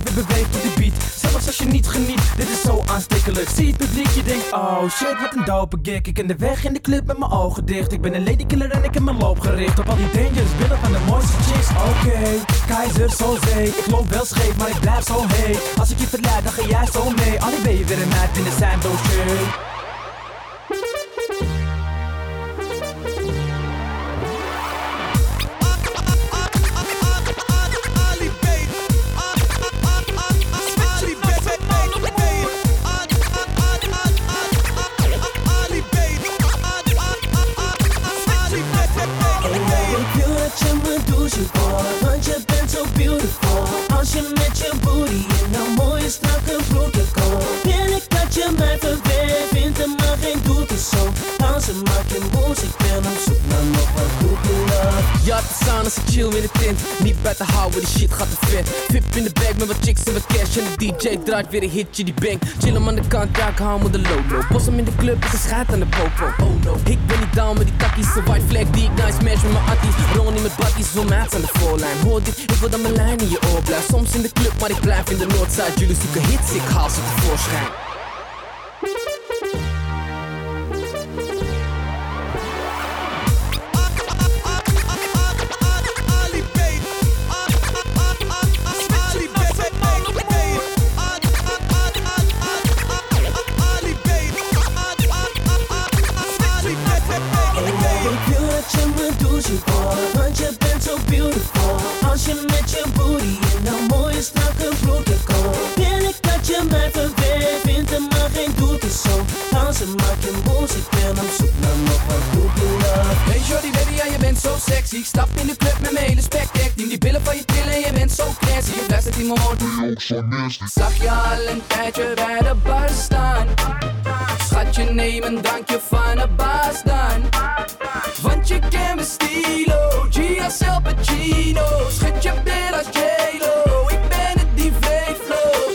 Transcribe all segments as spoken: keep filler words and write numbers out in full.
baby beweegt op die beat. Zelfs als je niet geniet, dit is zo aanstekelijk. Zie het publiek, je denkt, oh shit, wat een dope gig. Ik ken de weg in de club met mijn ogen dicht. Ik ben een ladykiller en ik heb mijn loop gericht op al die dangerous billen van de mooiste chicks. Oké, okay, keizer, zo zee. Ik loop wel scheef, maar ik blijf zo heet. Als ik je verleid, dan ga jij zo mee. Al die ben je weer een meid in de zijn doosje. Want je bent zo beautiful. Als je met je booty in een mooie strakke broeken komt, wil ik dat je mij verweert. Vindt er maar geen doet is zo. Dansen maak je moes, ik ben op zoek naar nog wat goede love. Ja, het is aan als ik chill in de tent. Niet buiten houden, die shit gaat te vet. Vip in de bag met wat chicks en wat cash. En de D J draait weer een hitje, die bang. Chill hem aan de kant, ja, ik hou me de low-low. Bos hem in de club, ik schijt aan de popo. Oh no, ik ben niet down met die takkies. Een white flag die ik nice smash met mijn atties. Ronnie met baddies, veel maats aan de voorlijn. Hoor dit, ik wil dat mijn lijn in je oor blijft. Soms in de club, maar ik blijf in de Noordzijde. Jullie zoeken hits, ik haal ze tevoorschijn. Want je bent zo beautiful. Als je met je booty in een mooie strakke broeken komt, wil ik dat je mij verweert. Vindt er maar geen doet is zo. Dansen maak je moes, ik ben op zoek naar nog wat goede love. Hey shorty baby, ja je bent zo sexy. Ik stap in de club met mijn hele spectac team. Die billen van je trillen en je bent zo classy. Je fluistert in mijn oor, doe je ook zo nasty. Zag je al een tijdje bij de bar staan. Schatje, neem een drankje van de baas dan. Want je kent mijn stilo, G S L Pacino. Schud je bil als J-Lo, ik ben het die V-flow.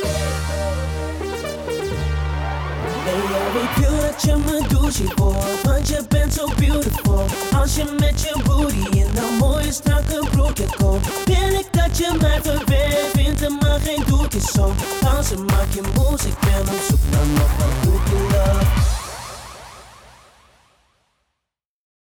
Nee, ja, ik wil dat je me douche wordt, want je bent zo beautiful. Als je met je booty in een mooie strakke broekje komt, wil ik dat je mij verweert. Vindt er maar geen doet is zo. Dansen maak je moes, ik ben op zoek